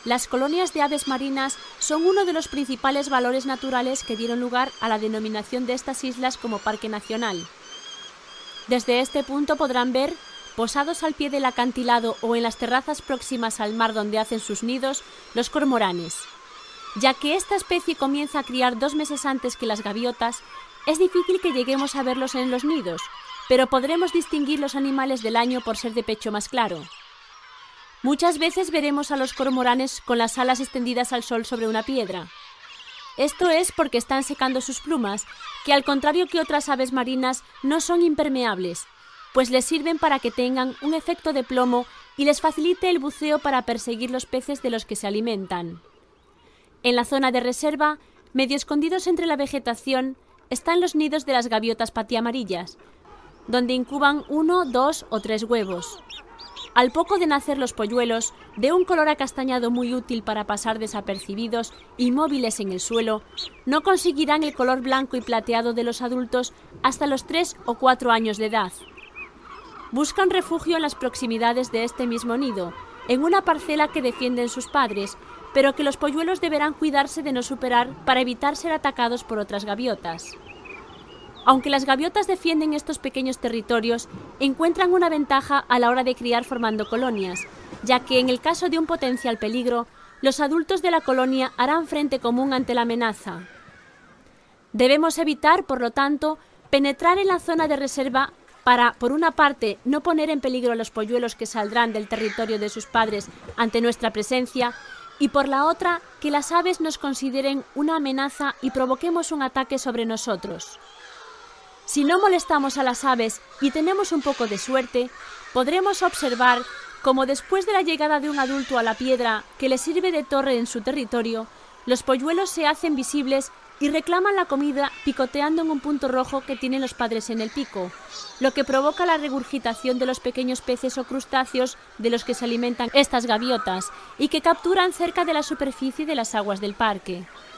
las colonias de aves marinas son uno de los principales valores naturales que dieron lugar a la denominación de estas islas como parque nacional. Desde este punto podrán ver, posados al pie del acantilado o en las terrazas próximas al mar donde hacen sus nidos, los cormoranes. Ya que esta especie comienza a criar 2 meses antes que las gaviotas, es difícil que lleguemos a verlos en los nidos, pero podremos distinguir los animales del año por ser de pecho más claro. Muchas veces veremos a los cormoranes con las alas extendidas al sol sobre una piedra. Esto es porque están secando sus plumas, que al contrario que otras aves marinas no son impermeables, pues les sirven para que tengan un efecto de plomo y les facilite el buceo para perseguir los peces de los que se alimentan. En la zona de reserva, medio escondidos entre la vegetación, están los nidos de las gaviotas patiamarillas, donde incuban 1, 2 o 3 huevos. Al poco de nacer los polluelos, de un color acastañado muy útil para pasar desapercibidos y móviles en el suelo, no conseguirán el color blanco y plateado de los adultos hasta los 3 o 4 años de edad. Buscan refugio en las proximidades de este mismo nido, en una parcela que defienden sus padres, pero que los polluelos deberán cuidarse de no superar para evitar ser atacados por otras gaviotas. Aunque las gaviotas defienden estos pequeños territorios, encuentran una ventaja a la hora de criar formando colonias, ya que en el caso de un potencial peligro, los adultos de la colonia harán frente común ante la amenaza. Debemos evitar, por lo tanto, penetrar en la zona de reserva para, por una parte, no poner en peligro a los polluelos que saldrán del territorio de sus padres ante nuestra presencia, y por la otra, que las aves nos consideren una amenaza y provoquemos un ataque sobre nosotros. Si no molestamos a las aves y tenemos un poco de suerte, podremos observar cómo después de la llegada de un adulto a la piedra que le sirve de torre en su territorio, los polluelos se hacen visibles y reclaman la comida picoteando en un punto rojo que tienen los padres en el pico, lo que provoca la regurgitación de los pequeños peces o crustáceos de los que se alimentan estas gaviotas y que capturan cerca de la superficie de las aguas del parque.